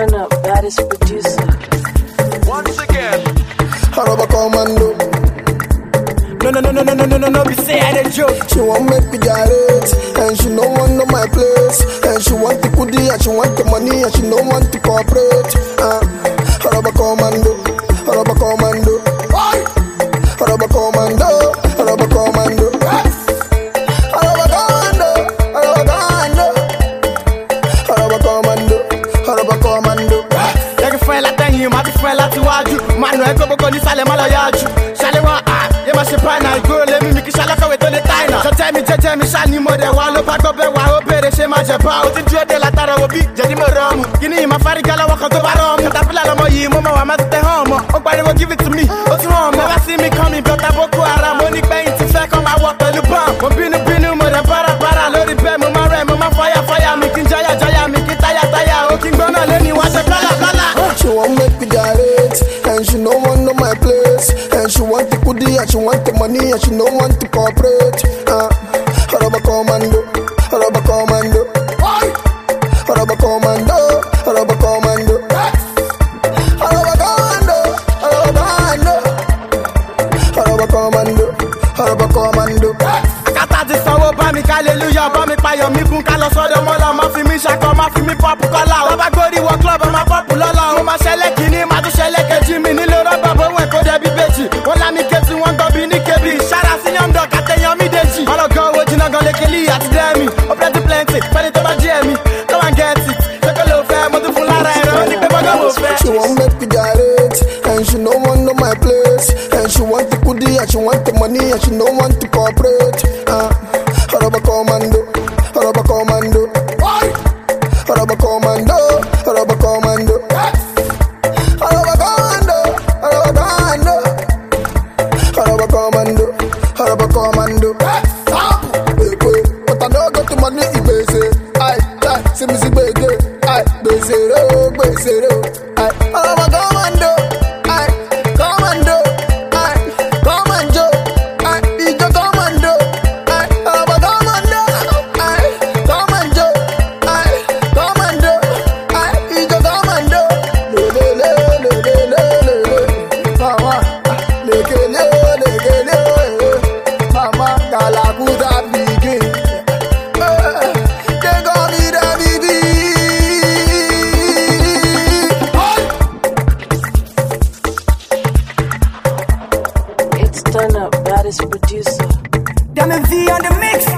turn up, baddest producer. Once again, Haraba Commando. No, be say I dey joke. She want make me gyrate, and she no want know my place. And she want the goodie, and she want the money, and she no want to cooperate. Haraba Commando, Haraba Commando, Haraba Commando, Haraba Commando, Haraba Commando, Haraba Commando, Haraba Commando, Haraba Commando. Yẹ kí fún ẹ látẹ̀yìn, má ti fún ẹ láti wájú. Mànú ẹ gbogbo kò ní sálẹ̀ má lọ yájú. Ṣálẹ̀ wọn yé má ṣe báyìí náà, ìgboro lèmi mi kì í ṣàlọ́kọ̀wé tó lè táyì náà. Ṣọtẹ́ mi jẹ́jẹ́ mi ṣá ni mo dẹ̀ wá ló bá gbọ́ bẹ́ẹ̀ wá ó béèrè ṣé má jẹ bá. O ti dúró dé látara wo bí jẹ̀dí mo rọ̀ mu. Kí ni ìmọ̀ fárígá lọ́wọ́ kan tó bá rọ̀ mu. Katapila lọmọ yìí mo mọ̀ wá má ti tẹ̀ hàn mọ́. Ó pariwo give it to me, ó tún hàn mọ́. Never see me coming, bọ́tà Boko Haram. Mo ní gbẹ̀yìn ti fẹ́ kọ́ máa wọ pẹ̀lú bọ́m. Mo bínú mo dẹ̀ bára lórí bẹ́ẹ̀ mo máa rẹ̀ mo máa fáyà mi kí n jáyà mi kí táyà. Ó kí n gbọ́n náà lé ní wá ṣe bálà. She want make me gyrate, and she no want know my place. And she want the goodie, and she want the money, and she no want to cooperate. Haraba Commando, Haraba Commando, Haraba Commando, Haraba Commando, Haraba Commando, Haraba Commando, Haraba Commando. Kátà ti sanwó bá mi hallelujah, bá mi payọ̀ mi kún ká lọ sọ́dọ̀ mọ́lá. Má fi mí ṣakọ, má fi mí pọ́pù kọ́lá. Bàbá gbórí wọ club, ọmọ pọ́pù lọ́la. Mo máa ṣẹlẹ̀ kìíní, má tún ṣẹlẹ̀ kejì mi. Nílò rọ́bà bówó ẹ̀kọ́ dẹ̀bi bèjì. Wọ́n lá mi kéjì, wọ́n gbọ́ bí ní kébì. Ṣára sí yọ̀ǹdọ̀ kàtẹ́yàn mi dèjì. Ọlọ́gọ́ owó jiná gan lékelí àti dẹ́mi. Ó plenty, pẹ́lẹ́ tó bá jí ẹ̀mí. Come and get it. Ṣé kò ló fẹ́? Mo tún fún lára ẹ̀rọ. Ó ní pé bọ́gọ́ mo fẹ́. She want make me gyrate, and she no want know my place. And she want the goodie, and she want the money, and she no want to cooperate. Haraba Commando, Haraba Commando, Haraba Commando, Haraba Commando, Haraba Commando, Haraba Commando, Haraba Commando. But I don't got the money, see me see bege, bezero, Haraba Commando, Commando, Commando, Ijo Commando, Haraba Commando, Commando, Commando, Ijo Commando, mama, lekele, mama, Galaguda bigi, they gon' be the bigi. It's turn up, baddest producer. Damn V on the mix.